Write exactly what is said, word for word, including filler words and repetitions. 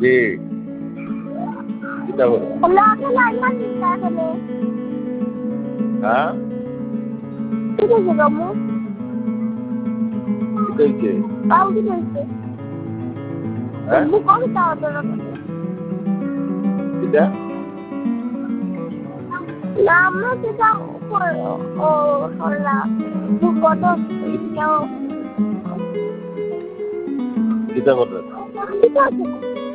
G কিতা করে লাগে না ইমান দিতা করে হ্যাঁ কি হইছে গমু কি হইছে কাউ কি হইছে হ্যাঁ মু কোন তাও তোরা কিতা না আমরা যেটা ও হলা মু কত কিতা করে কি আছে